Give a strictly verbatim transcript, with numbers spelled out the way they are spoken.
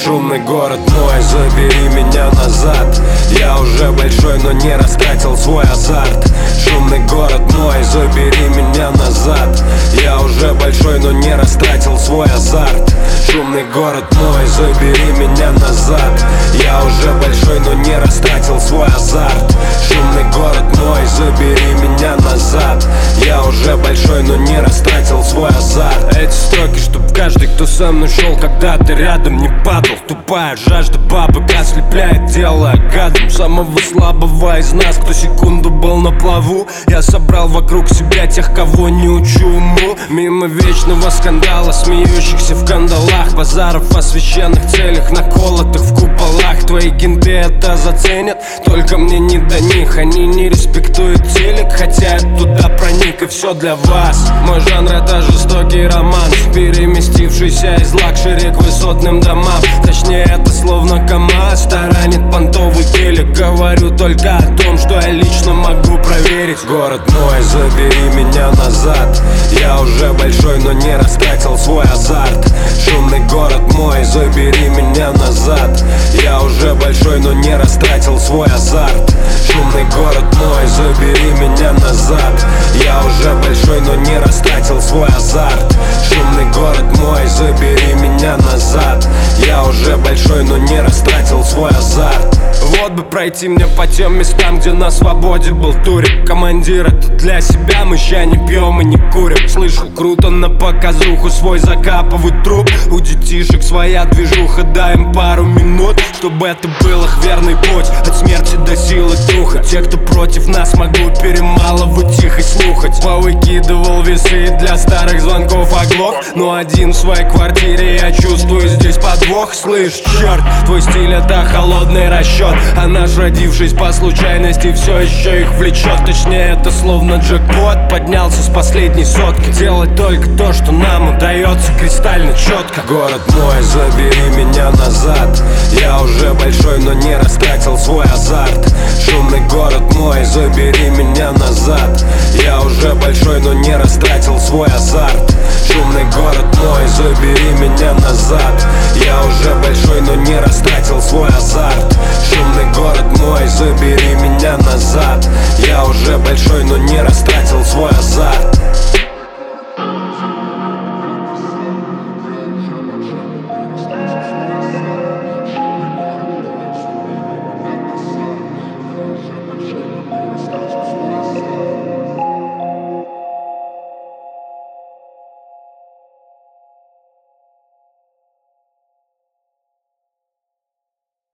Шумный город мой, забери меня назад. Я уже большой, но не растратил свой азарт. Шумный город мой, забери меня назад. Я уже большой, но не растратил свой азарт. Шумный город мой, забери меня назад. Я уже большой, но не растратил свой азарт. Шумный город мой, забери меня назад. Я уже большой, но не растратил свой азарт. Эти строки, чтоб каждый, кто со мной шел, когда ты рядом, не падал. Тупая жажда бабок ослепляет, делая гадом самого слабого из нас, кто секунду был на плаву. Я собрал вокруг себя тех, кого не учу уму. Мимо вечного скандала, смеющихся в кандалах, базаров о священных целях, наколотых в куполах. Твои кенты это заценят, только мне не до них. Они не респектуют телек, хотя я туда проник, и все для вас. Мой жанр это жестокий роман, переместившийся из лакшери к высотным домам. Точнее это словно КамАЗ таранит понтовый телек. Говорю только о том, что я лично могу проверить. Город мой, забери меня назад. Я уже большой, но не растратил свой азарт. Шумный город мой, забери меня назад. Я уже большой, но не растратил свой азарт. Шумный город мой, забери меня назад. Я уже большой, но не растратил свой азарт. Шумный город мой, забери меня назад. Я уже большой, но не растратил свой азарт. Вот бы пройти мне по тем местам, где на свободе был турик. Командир, это для себя, мы ща не пьем и не курим. Слышал, круто на показуху свой закапывают труп. У детишек своя движуха, дай им пару минут, чтобы это был их верный путь от смерти до силы духа. Те, кто против нас, могу перемалывать их и слухать. Повыкидывал весы для старых звонков оглох, но один в своей квартире, я чувствую здесь подвох. Слышь, черт, твой стиль это холодный расчет, а наш, родившись по случайности, все еще их влечет. Точнее, это словно джекпот, поднялся с последней сотки. Делать только то, что нам удается кристально четко. Город мой, забери меня назад. Я уже большой, но не растратил свой азарт. Шумный город мой, забери меня назад. Я уже большой, но не растратил свой азарт. Шумный город мой, забери меня назад. Я уже большой, но не растратил свой азарт. Шумный город мой, забери меня назад. Я уже большой, но не растратил свой